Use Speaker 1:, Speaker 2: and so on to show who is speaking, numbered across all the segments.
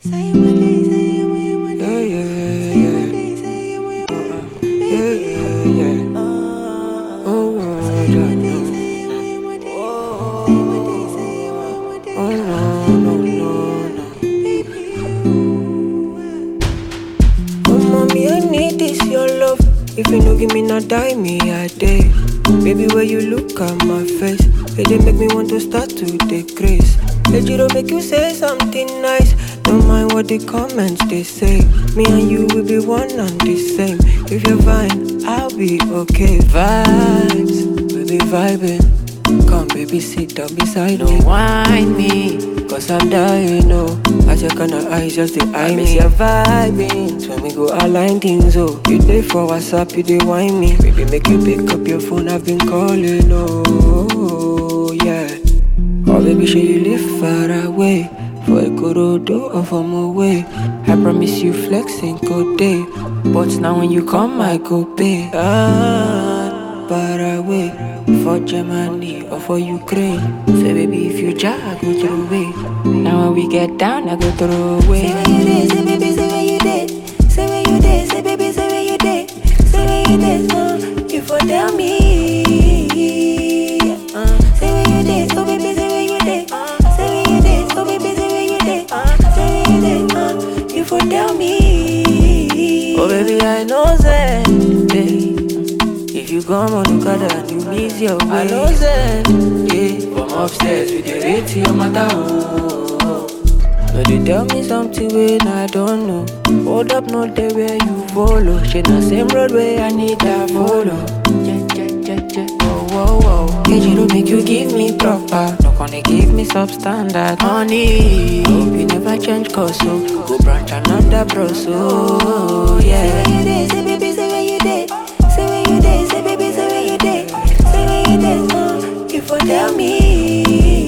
Speaker 1: If you no give me no die, me a day. Baby, where you look at my face, it dey make me want to start to decrease. Let you don't make you say something nice. Don't mind what the comments they say. Me and you will be one and the same. If you're fine, I'll be okay. Vibes, we be vibing. Come baby, sit down beside me. Don't whine me, cause I'm dying, oh. As your kind of eyes just the eye me. You're vibing, so me go align things, oh. You day for WhatsApp, you dey whine me. Baby, make you pick up your phone, I've been calling, oh, yeah. Oh baby, should you live far away? For a Korodo or from away. I promise you flexing good day. But now when you come, I go pay. Far away. For Germany or for Ukraine. Say baby, if you jar, I go throw away. Now when we get down, I go throw away.
Speaker 2: Say where you did, say baby, say where you did. Say where you did, say baby, say where you did. Say where you did, you for tell me. Say where you did, so baby, say where you did. Say where you did, so baby, say where you did. Say where you did, you for tell me.
Speaker 1: Oh baby, I know that. If you come on the car and you miss your way, I know that. Yeah, from upstairs with the rate your matter, oh. No, they tell me something when I don't know. Hold up, not there where you follow. She the same road where I need to follow. Whoa. Hey, you don't make you give me proper. No gonna give me substandard. Honey, hope you never change course, so go branch another bro, so yeah.
Speaker 2: Say where you did, say baby, say where you did. Say where you did, say baby, say where you did. Say where you did, you for tell me.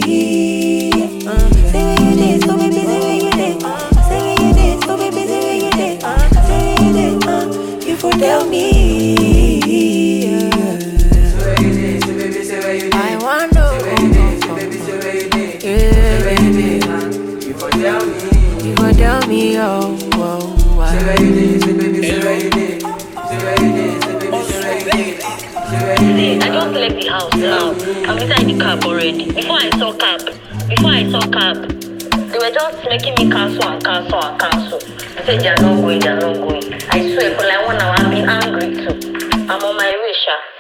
Speaker 2: Say where you did, so baby, say where you did. Say where you did, so baby, say where you did. Say where you did, you for tell me.
Speaker 1: I want to know.
Speaker 3: You for tell me,
Speaker 1: oh,
Speaker 3: say where you did, say baby, say where you did.
Speaker 4: I just left the house now. I'm inside the cab already. Before I saw cab, they were just making me cancel. I said they are not going. I swear for like 1 hour I've been angry too. I'm on my way, Sha.